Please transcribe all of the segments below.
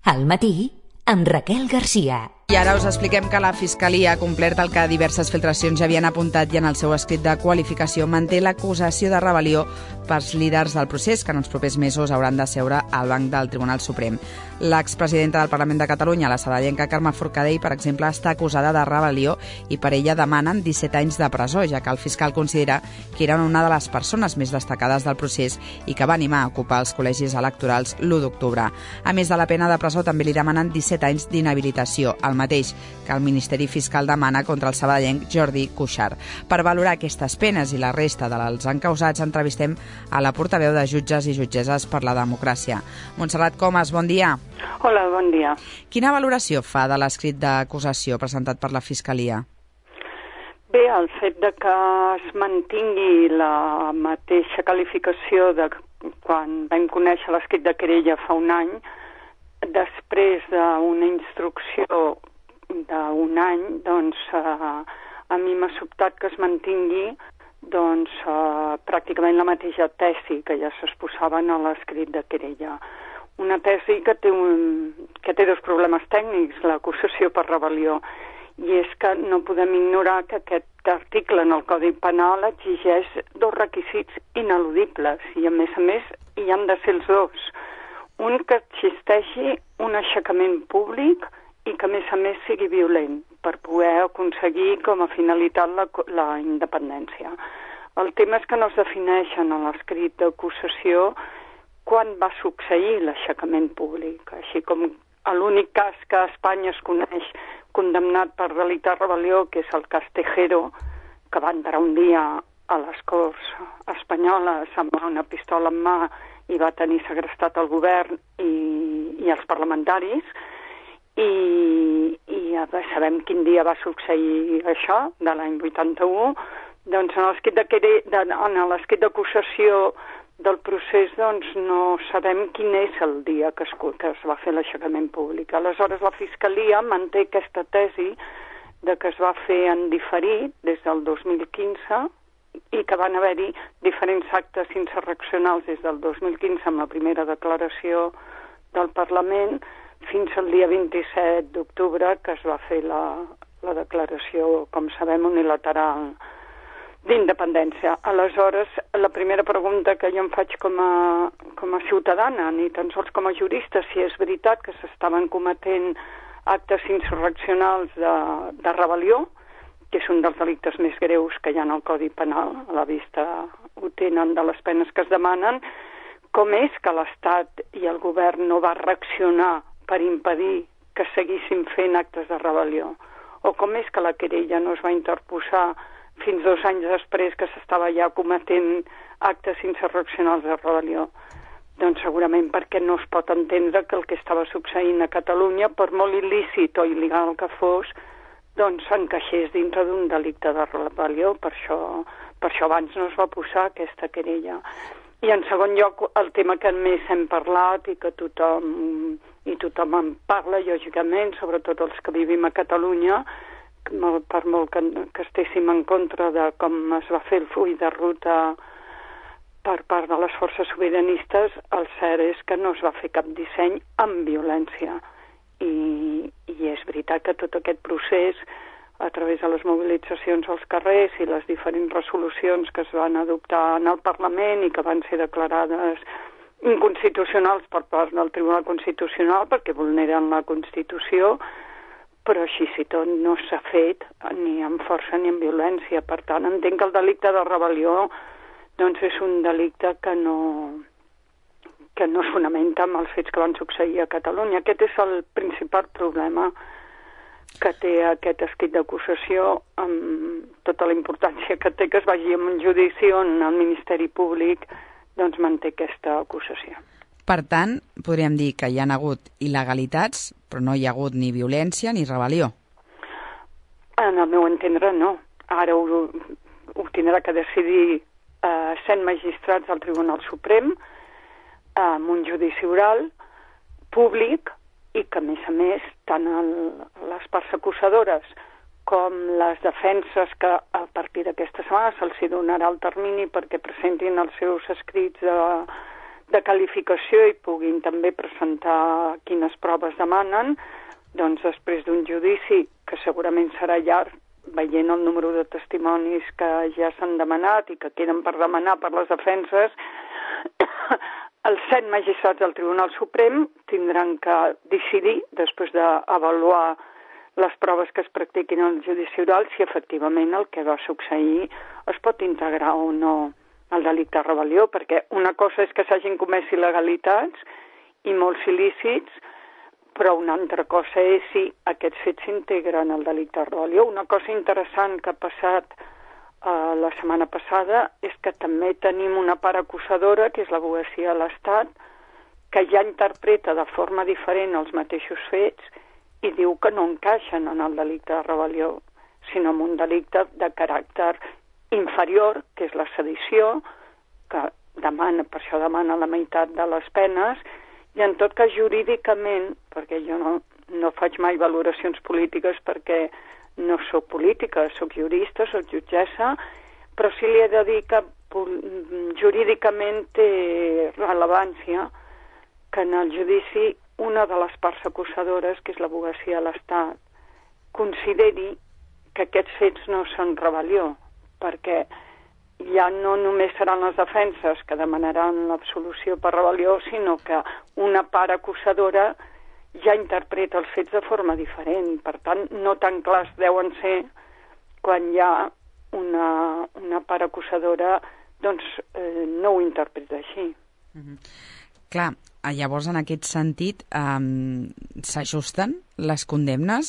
Al matí, amb Raquel Garcia. I ara us expliquem que la Fiscalia ha complert el que diverses filtracions ja havien apuntat i en el seu escrit de qualificació manté l'acusació de rebel·lió pels líders del procés que en els propers mesos hauran de seure al banc del Tribunal Suprem. L'expresidenta del Parlament de Catalunya, la sabadellenca Carme Forcadell, per exemple, està acusada de rebel·lió i per ella demanen 17 anys de presó, ja que el fiscal considera que era una de les persones més destacades del procés i que va animar a ocupar els col·legis electorals l'1 d'octubre. A més de la pena de presó, també li demanen 17 anys d'inhabilitació, el mateix que el Ministeri Fiscal demana contra el sabadellenc Jordi Cuixart. Per valorar aquestes penes i la resta dels encausats, entrevistem a la portaveu de Jutges i Jutgesses per la Democràcia. Montserrat Comas, bon dia. Hola, bon dia. Quina valoració fa de l'escrit d'acusació presentat per la Fiscalia? Bé, el fet de que es mantingui la mateixa qualificació de quan vam conèixer l'escrit de querella fa un any, després d'una instrucció d'un any, doncs a mi m'ha sobtat que es mantingui pràcticament la mateixa tesi que ja s'exposava en l'escrit de querella. Una tesi que té dos problemes tècnics, l'acusació per rebel·lió, i és que no podem ignorar que aquest article en el Codi Penal exigeix dos requisits ineludibles i a més hi han de ser els dos. Un, que existeixi un aixecament públic i que a més sigui violent per poder aconseguir com a finalitat la independència. El tema és que no es defineix en l'escrit d'acusació quan va succeir l'aixecament públic, així com l'únic cas que a Espanya es coneix condemnat per delicte de rebel·lió, que és el cas Tejero, que va entrar un dia a les Corts espanyoles amb una pistola en mà i va tenir segrestat el govern i els parlamentaris, i sabem quin dia va succeir això, de l'any 81, doncs en l'escrit d'acusació del procés no sabem quin és el dia que es va fer l'aixecament públic. Aleshores la Fiscalia manté aquesta tesi de que es va fer en diferit des del 2015 i que van haver-hi diferents actes insurreccionals des del 2015 amb la primera declaració del Parlament fins al dia 27 d'octubre, que es va fer la declaració, com sabem, unilateral d'independència. Aleshores, la primera pregunta que jo em faig com a ciutadana, ni tan sols com a jurista, si és veritat que s'estaven cometent actes insurreccionals de rebel·lió, que és un dels delictes més greus que hi ha en el Codi Penal, a la vista ho tenen de les penes que es demanen, com és que l'Estat i el govern no va reaccionar per impedir que seguissin fent actes de rebel·lió? O com és que la querella no es va interposar fins 2 anys després que s'estava ja cometent actes insurreccionals de rebel·lió? Doncs segurament perquè no es pot entendre que el que estava succeint a Catalunya, per molt il·lícit o il·legal que fos, doncs s'encaixés dintre d'un delicte de rebel·lió. Per això abans no es va posar aquesta querella. I en segon lloc, el tema que més hem parlat i que tothom en parla, lògicament, sobretot els que vivim a Catalunya, per molt que estéssim en contra de com es va fer el full de ruta per part de les forces sobiranistes, el cert és que no es va fer cap disseny amb violència. I és veritat que tot aquest procés, a través de les mobilitzacions als carrers i les diferents resolucions que es van adoptar en el Parlament i que van ser declarades inconstitucionals per part del Tribunal Constitucional perquè vulneren la Constitució, però així i tot no s'ha fet ni amb força ni amb violència. Per tant, entenc que el delicte de rebel·lió doncs és un delicte que no es fonamenta amb els fets que van succeir a Catalunya. Aquest és el principal problema que té aquest escrit d'acusació, amb tota la importància que té que es vagi amb un judici on el Ministeri Públic doncs manté aquesta acusació. Per tant, podríem dir que hi ha hagut il·legalitats, però no hi ha hagut ni violència ni rebel·lió. En el meu entendre, no. Ara ho tindrà que decidir 100 magistrats del Tribunal Suprem amb un judici oral públic i que, a més, tant les parts acusadores com les defenses que a partir d'aquesta setmana se'ls donarà el termini perquè presentin els seus escrits de qualificació i puguin també presentar quines proves demanen, doncs després d'un judici que segurament serà llarg, veient el número de testimonis que ja s'han demanat i que queden per demanar per les defenses, els 7 magistrats del Tribunal Suprem tindran que decidir, després d'avaluar les proves que es practiquin al judici oral, si efectivament el que va succeir es pot integrar o no al delicte de rebel·lió, perquè una cosa és que s'hagin comès il·legalitats i molts il·lícits, però una altra cosa és si aquests fets s'integren al delicte de rebel·lió. Una cosa interessant que ha passat la setmana passada és que també tenim una part acusadora, que és l'advocacia de l'Estat, que ja interpreta de forma diferent els mateixos fets i diu que no encaixen en el delicte de rebel·lió, sinó en un delicte de caràcter inferior, que és la sedició, que demana, per això demana la meitat de les penes, i en tot cas jurídicament, perquè jo no faig mai valoracions polítiques perquè no sóc política, sóc jurista, sóc jutgessa, però sí li he de dir que jurídicament té rellevància que en el judici una de les parts acusadores, que és l'advocacia de l'Estat, consideri que aquests fets no són rebel·lió, perquè ja no només seran les defenses que demanaran l'absolució per rebel·lió, sinó que una part acusadora ja interpreta els fets de forma diferent. Per tant, no tan clars deuen ser quan hi ha una part acusadora doncs no ho interpreta així. Clar, llavors en aquest sentit s'ajusten les condemnes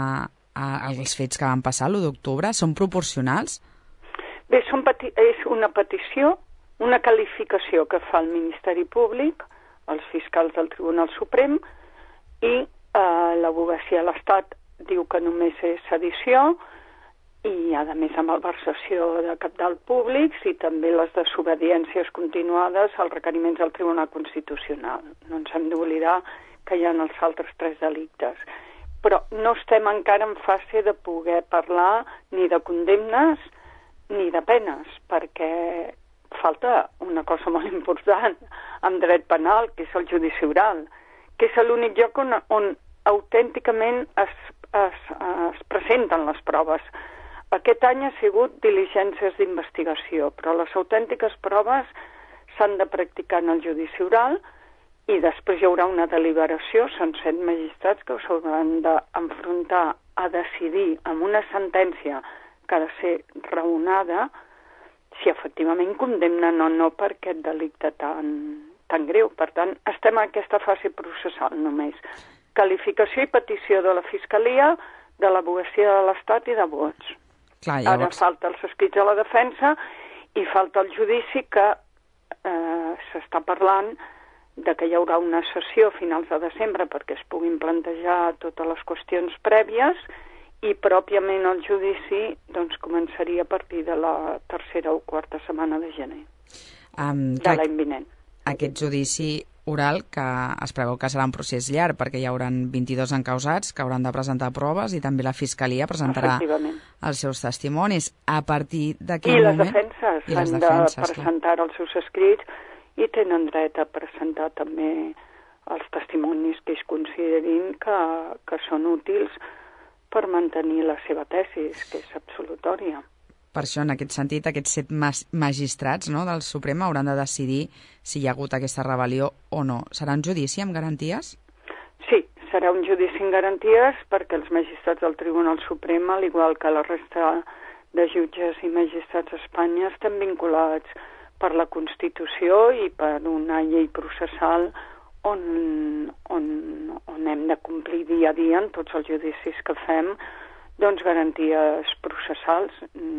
als fets que van passar l'1 d'octubre? Són proporcionals? Bé, és una petició, una qualificació que fa el Ministeri Públic, els fiscals del Tribunal Suprem, i l'advocacia de l'Estat diu que només és sedició i, a més, amb malversació de cabdals públics i també les desobediències continuades als requeriments del Tribunal Constitucional. No ens hem d'oblidar que hi ha els altres 3 delictes. Però no estem encara en fase de poder parlar ni de condemnes ni de penes, perquè falta una cosa molt important en dret penal, que és el judici oral, que és l'únic lloc on autènticament es presenten les proves. Aquest any ha sigut diligències d'investigació, però les autèntiques proves s'han de practicar en el judici oral i després hi haurà una deliberació, són 7 magistrats que s'hauran d'enfrontar a decidir amb una sentència que ha de ser raonada si efectivament condemnen o no per aquest delicte tan greu. Per tant, estem en aquesta fase processal només. Qualificació i petició de la Fiscalia, de l'advocacia de l'Estat i de vots. Clar, llavors... Ara falta els escrits de la defensa i falta el judici que s'està parlant de que hi haurà una sessió a finals de desembre perquè es puguin plantejar totes les qüestions prèvies i pròpiament el judici doncs, començaria a partir de la 3ª o 4ª setmana de gener de l'any vinent. Aquest judici oral, que es preveu que serà un procés llarg perquè hi haurà 22 encausats que hauran de presentar proves i també la Fiscalia presentarà els seus testimonis. A partir d'aquell moment... I les defenses han de presentar els seus escrits i tenen dret a presentar també els testimonis que es considerin que són útils per mantenir la seva tesi, que és absolutòria. Per això, en aquest sentit, aquests 7 magistrats del Suprem hauran de decidir si hi ha hagut aquesta rebel·lió o no. Serà un judici amb garanties? Sí, serà un judici amb garanties perquè els magistrats del Tribunal Suprem, al igual que la resta de jutges i magistrats a Espanya, estan vinculats per la Constitució i per una llei processal on hem de complir dia a dia en tots els judicis que fem doncs garanties processals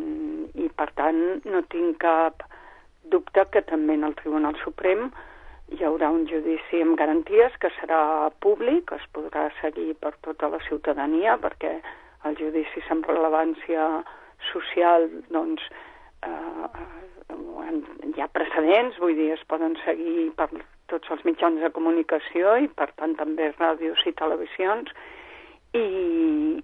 i per tant no tinc cap dubte que també en el Tribunal Suprem hi haurà un judici amb garanties que serà públic, es podrà seguir per tota la ciutadania perquè el judici amb rellevància social doncs hi ha precedents, vull dir, es poden seguir per tots els mitjans de comunicació i per tant també ràdios i televisions i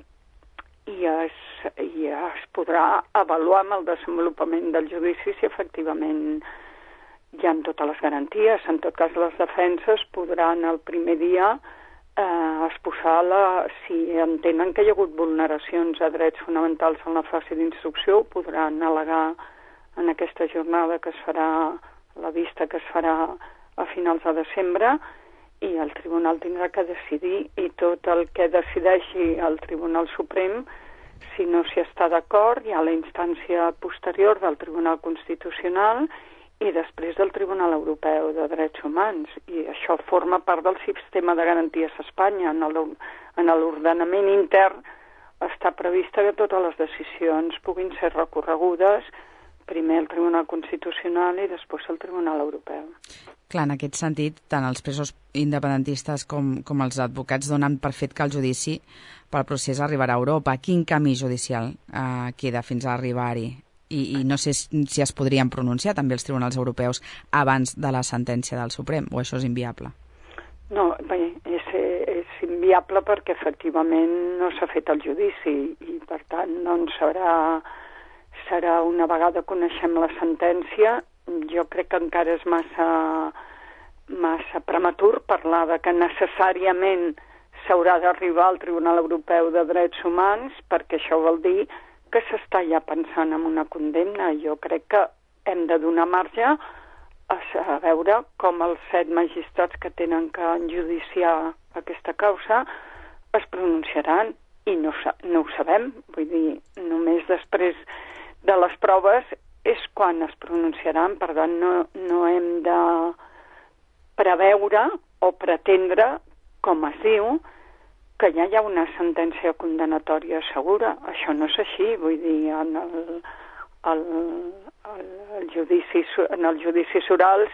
es podrà avaluar amb el desenvolupament del judici si efectivament hi ha totes les garanties. En tot cas, les defenses podran el primer dia exposar si entenen que hi ha hagut vulneracions a drets fonamentals en la fase d'instrucció, ho podran al·legar en aquesta jornada que es farà, la vista que es farà a finals de desembre, i el Tribunal tindrà que decidir, i tot el que decideixi el Tribunal Suprem, si no s'hi està d'acord, hi ha la instància posterior del Tribunal Constitucional i després del Tribunal Europeu de Drets Humans, i això forma part del sistema de garanties a Espanya. En l'ordenament intern està prevista que totes les decisions puguin ser recorregudes primer al Tribunal Constitucional i després al Tribunal Europeu. Clar, en aquest sentit, tant els presos independentistes com els advocats donen per fet que el judici pel procés arribarà a Europa. Quin camí judicial queda fins a arribar-hi? I no sé si es podrien pronunciar també els tribunals europeus abans de la sentència del Suprem, o això és inviable? No, bé, és inviable perquè efectivament no s'ha fet el judici i per tant doncs serà una vegada coneixem la sentència. Jo crec que encara és massa prematur parlar de que necessàriament s'haurà d'arribar al Tribunal Europeu de Drets Humans, perquè això vol dir que s'està ja pensant en una condemna. Jo crec que hem de donar marge a veure com els 7 magistrats que tenen que enjudiciar aquesta causa es pronunciaran, i no ho sabem. Vull dir, només després de les proves és quan es pronunciaran. Per tant, no hem de preveure o pretendre, com es diu, que ja hi ha una sentència condenatòria segura. Això no és així. Vull dir, en els judicis orals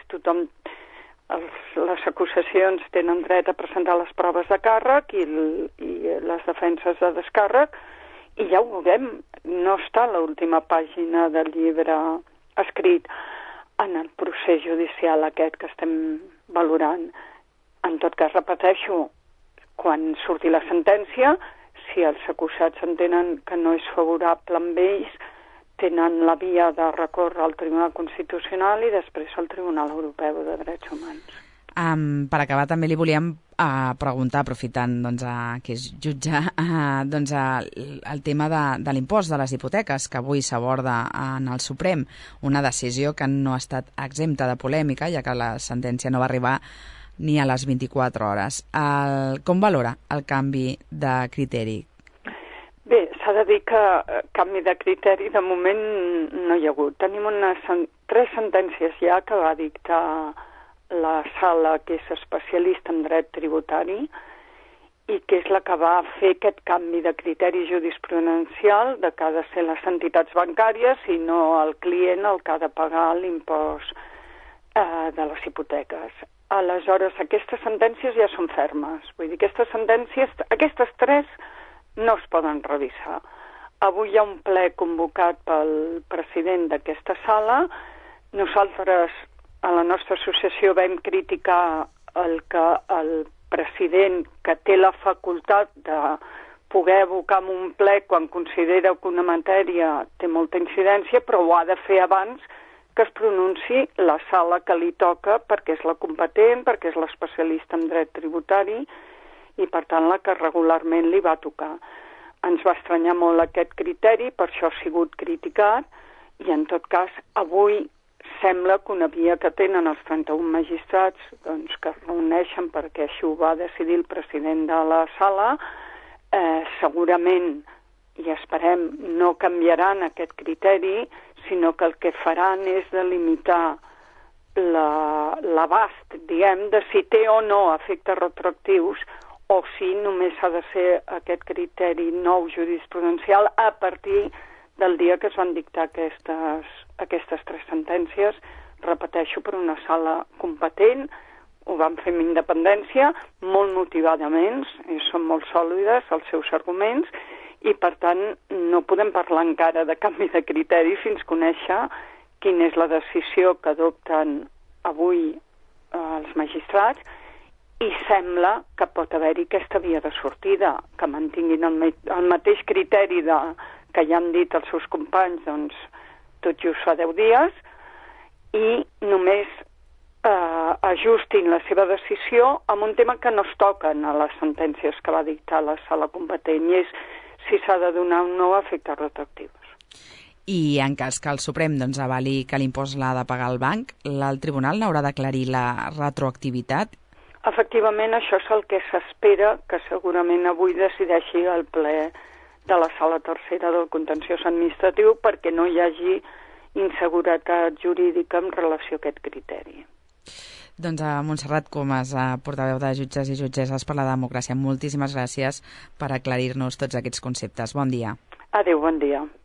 les acusacions tenen dret a presentar les proves de càrrec i les defenses de descàrrec, i ja ho veurem. No està a l'última pàgina del llibre escrit en el procés judicial aquest que estem valorant. En tot cas, repeteixo, quan surti la sentència, si els acusats entenen que no és favorable amb ells, tenen la via de recórrer al Tribunal Constitucional i després al Tribunal Europeu de Drets Humans. Per acabar, també li volíem preguntar, aprofitant que és jutge, el tema de l'impost de les hipoteques, que avui s'aborda en el Suprem, una decisió que no ha estat exempta de polèmica, ja que la sentència no va arribar ni a les 24 hores. Com valora el canvi de criteri? Bé, s'ha de dir que canvi de criteri de moment no hi ha hagut. Tenim 3 sentències ja que va dictar la sala que és especialista en dret tributari i que és la que va fer aquest canvi de criteri jurisprudencial de que ha de ser les entitats bancàries i no el client el que ha de pagar l'impost de les hipoteques. Aleshores, aquestes sentències ja són fermes. Vull dir, aquestes 3 no es poden revisar. Avui hi ha un ple convocat pel president d'aquesta sala. Nosaltres, a la nostra associació, vam criticar que el president, que té la facultat de poder abocar en un ple quan considera que una matèria té molta incidència, però ho ha de fer abans que es pronunciï la sala que li toca, perquè és la competent, perquè és l'especialista en dret tributari i, per tant, la que regularment li va tocar. Ens va estranyar molt aquest criteri, per això ha sigut criticat, i, en tot cas, avui sembla que una via que tenen els 31 magistrats que es reuneixen perquè així ho va decidir el president de la sala, segurament, i esperem, no canviaran aquest criteri, sinó que el que faran és delimitar l'abast, diguem, de si té o no efectes retroactius o si només ha de ser aquest criteri nou jurisprudencial a partir del dia que es van dictar aquestes 3 sentències, repeteixo, per una sala competent. Ho van fer amb independència, molt motivadament, i són molt sòlides els seus arguments, i, per tant, no podem parlar encara de canvi de criteri fins conèixer quina és la decisió que adopten avui els magistrats, i sembla que pot haver-hi aquesta via de sortida, que mantinguin el mateix criteri que ja han dit els seus companys tot just fa 10 dies, i només ajustin la seva decisió amb un tema que no es toquen a les sentències que va dictar la sala competent, i és si s'ha de donar un nou efecte retroactius. I en cas que el Suprem avali que l'impost l'ha de pagar el banc, el tribunal n'haurà d'aclarir la retroactivitat? Efectivament, això és el que s'espera que segurament avui decideixi el ple de la sala tercera del contenciós administratiu, perquè no hi hagi inseguretat jurídica en relació a aquest criteri. Doncs a Montserrat Comas, portaveu de Jutges i Jutgesses per la Democràcia, moltíssimes gràcies per aclarir-nos tots aquests conceptes. Bon dia. Adéu, bon dia.